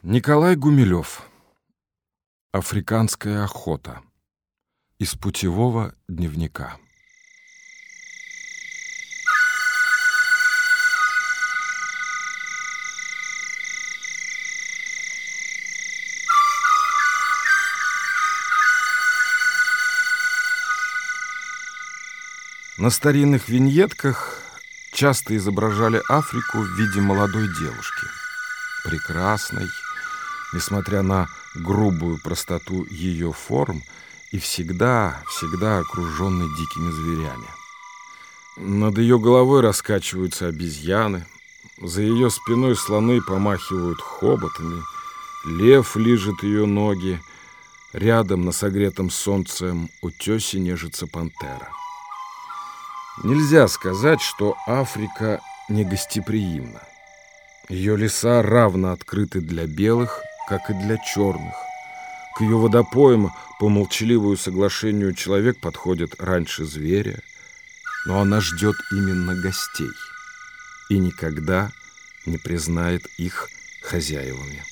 Николай Гумилев. Африканская охота. Из путевого дневника. На старинных виньетках часто изображали Африку в виде молодой девушки, прекрасной, несмотря на грубую простоту ее форм, и всегда окруженной дикими зверями. Над ее головой раскачиваются обезьяны, за ее спиной слоны помахивают хоботами, лев лижет ее ноги, рядом на согретом солнцем утесе нежится пантера. Нельзя сказать, что Африка негостеприимна. Ее леса равно открыты для белых, как и для черных. К ее водопоям по молчаливому соглашению человек подходит раньше зверя, но она ждет именно гостей и никогда не признает их хозяевами.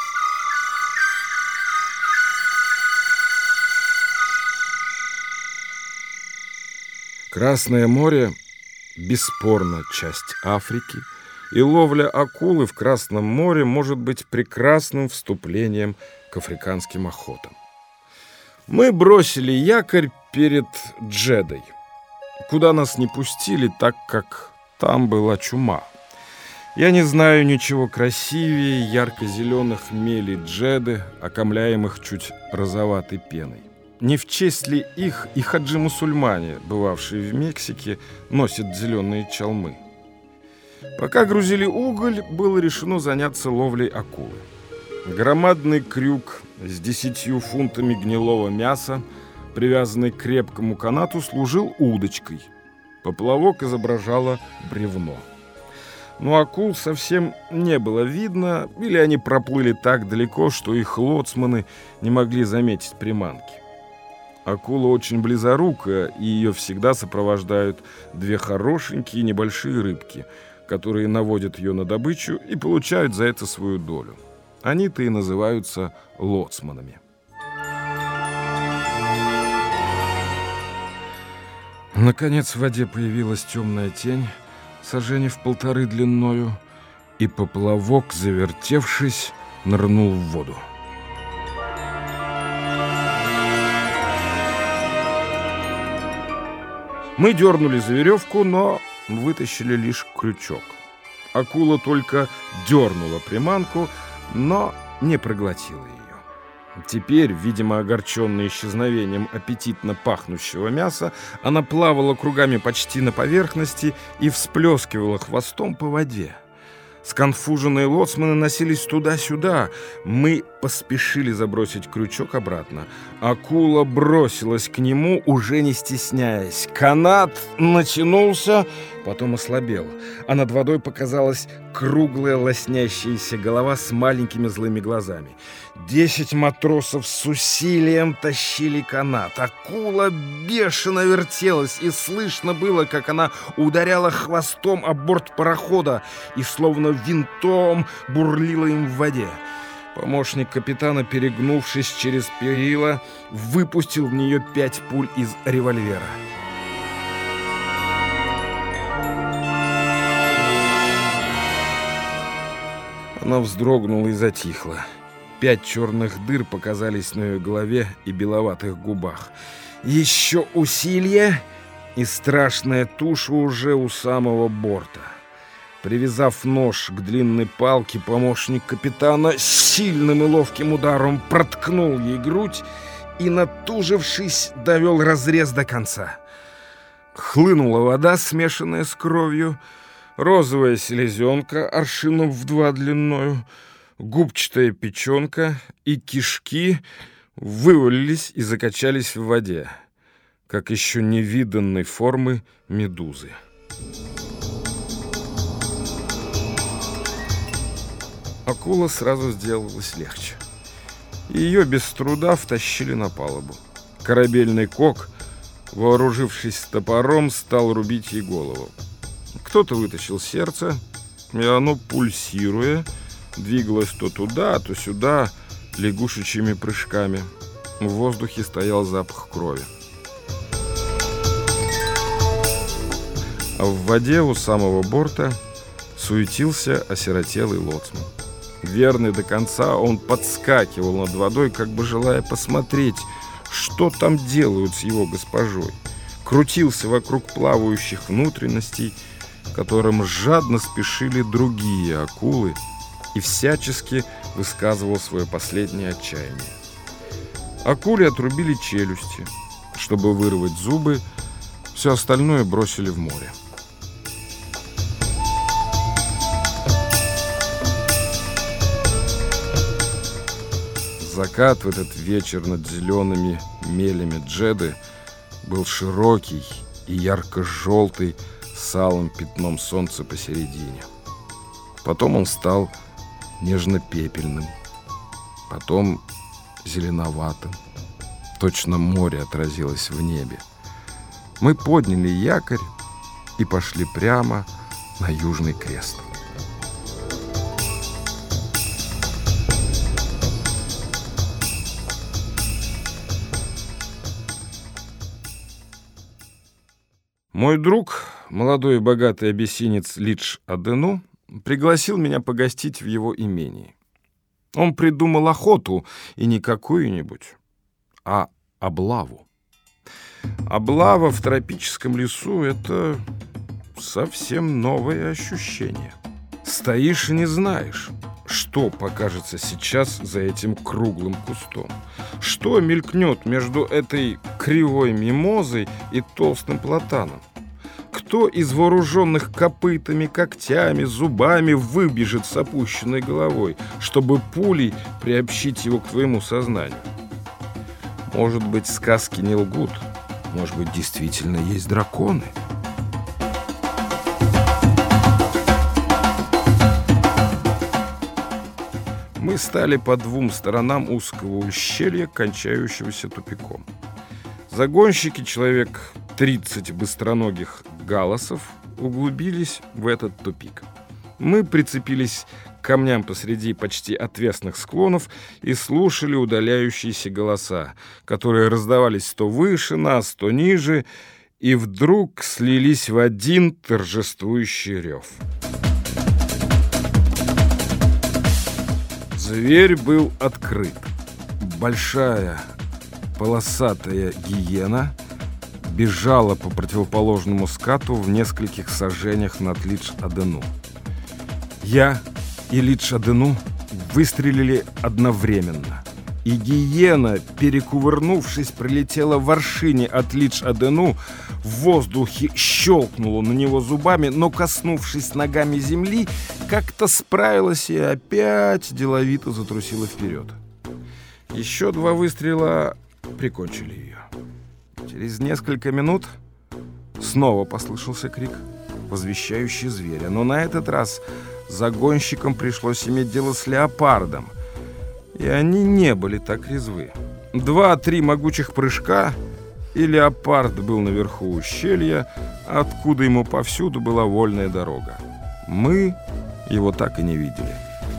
Красное море бесспорно часть Африки, и ловля акулы в Красном море может быть прекрасным вступлением к африканским охотам. Мы бросили якорь перед Джедой, куда нас не пустили, так как там была чума. Я не знаю ничего красивее ярко-зеленых мелей Джеды, окомляемых чуть розоватой пеной. Не в честь ли их и хаджи-мусульмане, бывавшие в Мексике, носят зеленые чалмы. Пока грузили уголь, было решено заняться ловлей акулы. Громадный крюк с 10 фунтами гнилого мяса, привязанный к крепкому канату, служил удочкой. Поплавок изображало бревно. Но акул совсем не было видно, или они проплыли так далеко, что их лоцманы не могли заметить приманки. Акула очень близорукая, и ее всегда сопровождают две хорошенькие небольшие рыбки, которые наводят ее на добычу и получают за это свою долю. Они-то и называются лоцманами. Наконец в воде появилась темная тень, сажени в 1,5 длиною, и поплавок, завертевшись, нырнул в воду. Мы дернули за веревку, но вытащили лишь крючок. Акула только дернула приманку, но не проглотила ее. Теперь, видимо, огорченная исчезновением аппетитно пахнущего мяса, она плавала кругами почти на поверхности и всплескивала хвостом по воде. Сконфуженные лоцманы носились туда-сюда. Мы поспешили забросить крючок обратно. Акула бросилась к нему, уже не стесняясь. Канат натянулся, потом ослабел, а над водой показалась круглая лоснящаяся голова с маленькими злыми глазами. 10 матросов с усилием тащили канат. Акула бешено вертелась, и слышно было, как она ударяла хвостом об борт парохода и словно винтом бурлила им в воде. Помощник капитана, перегнувшись через перила, выпустил в нее 5 пуль из револьвера. Она вздрогнула и затихла. 5 черных дыр показались на ее голове и беловатых губах. Еще усилие, и страшная туша уже у самого борта. Привязав нож к длинной палке, помощник капитана сильным и ловким ударом проткнул ей грудь и, натужившись, довел разрез до конца. Хлынула вода, смешанная с кровью, розовая селезенка аршином в 2 длиною, губчатая печенка и кишки вывалились и закачались в воде, как еще невиданной формы медузы. Акула сразу сделалась легче. Ее без труда втащили на палубу. Корабельный кок, вооружившись топором, стал рубить ей голову. Кто-то вытащил сердце, и оно, пульсируя, двигалась то туда, то сюда лягушечьими прыжками. В воздухе стоял запах крови. А в воде у самого борта суетился осиротелый лоцман. Верный до конца, он подскакивал над водой, как бы желая посмотреть, что там делают с его госпожой. Крутился вокруг плавающих внутренностей, которым жадно спешили другие акулы, и всячески высказывал свое последнее отчаяние. Акуле отрубили челюсти, чтобы вырвать зубы, все остальное бросили в море. Закат в этот вечер над зелеными мелями Джеды был широкий и ярко-желтый, с алым пятном солнца посередине. Потом он стал нежно-пепельным, потом зеленоватым. Точно море отразилось в небе. Мы подняли якорь и пошли прямо на Южный Крест. Мой друг, молодой и богатый абиссинец Лидж Адену, пригласил меня погостить в его имении. Он придумал охоту, и не какую-нибудь, а облаву. Облава в тропическом лесу — это совсем новое ощущение. Стоишь и не знаешь, что покажется сейчас за этим круглым кустом, что мелькнет между этой кривой мимозой и толстым платаном. Кто из вооруженных копытами, когтями, зубами выбежит с опущенной головой, чтобы пулей приобщить его к твоему сознанию? Может быть, сказки не лгут, может быть, действительно есть драконы? Мы стали по двум сторонам узкого ущелья, кончающегося тупиком. Загонщики, человек 30 быстроногих галласов, углубились в этот тупик. Мы прицепились к камням посреди почти отвесных склонов и слушали удаляющиеся голоса, которые раздавались то выше нас, то ниже, и вдруг слились в один торжествующий рев. Зверь был открыт. Большая полосатая гиена бежала по противоположному скату в нескольких сажениях над Лидж Адену. Я и Лидж Адену выстрелили одновременно, и гиена, перекувырнувшись, пролетела в аршине от Лидж Адену, в воздухе щелкнула на него зубами, но, коснувшись ногами земли, как-то справилась и опять деловито затрусила вперед. Еще два выстрела прикончили ее. Через несколько минут снова послышался крик, возвещающий зверя, но на этот раз загонщикам пришлось иметь дело с леопардом, и они не были так резвы. 2-3 могучих прыжка, и леопард был наверху ущелья, откуда ему повсюду была вольная дорога. Мы его так и не видели.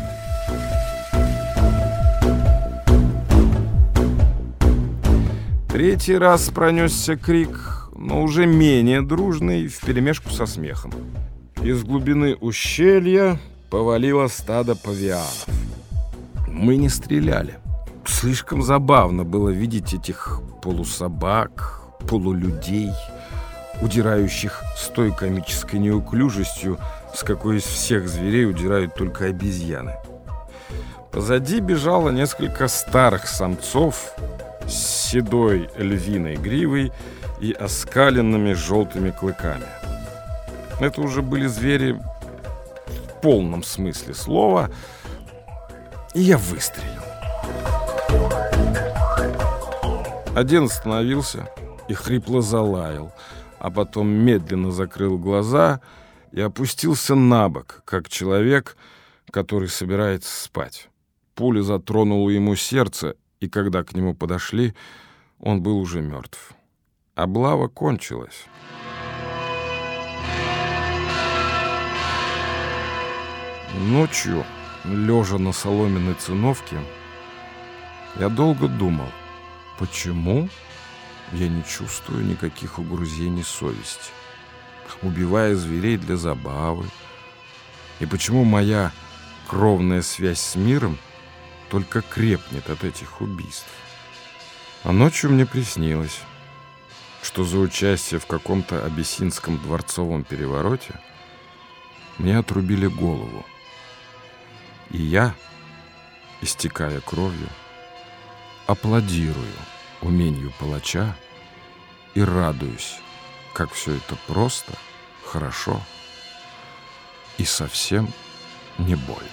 Третий раз пронесся крик, но уже менее дружный, вперемешку со смехом. Из глубины ущелья повалило стадо павианов. Мы не стреляли. Слишком забавно было видеть этих полусобак, полулюдей, удирающих с той комической неуклюжестью, с какой из всех зверей удирают только обезьяны. Позади бежало несколько старых самцов с седой львиной гривой и оскаленными желтыми клыками. Это уже были звери в полном смысле слова, и я выстрелил. Один остановился и хрипло залаял, а потом медленно закрыл глаза и опустился на бок, как человек, который собирается спать. Пуля затронула ему сердце, и когда к нему подошли, он был уже мертв. Облава кончилась. Ночью Лежа на соломенной циновке, я долго думал, почему я не чувствую никаких угрызений совести, убивая зверей для забавы, и почему моя кровная связь с миром только крепнет от этих убийств. А ночью мне приснилось, что за участие в каком-то абиссинском дворцовом перевороте мне отрубили голову. И я, истекая кровью, аплодирую умению палача и радуюсь, как все это просто, хорошо и совсем не больно.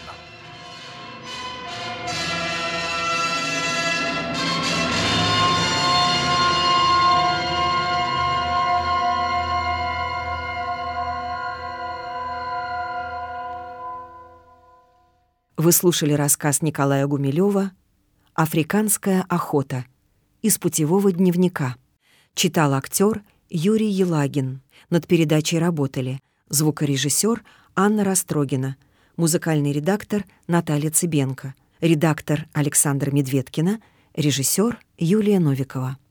Вы слушали рассказ Николая Гумилева «Африканская охота» из путевого дневника. Читал актер Юрий Елагин. Над передачей работали звукорежиссер Анна Растрогина, музыкальный редактор Наталья Цыбенко, редактор Александра Медведкина, режиссер Юлия Новикова.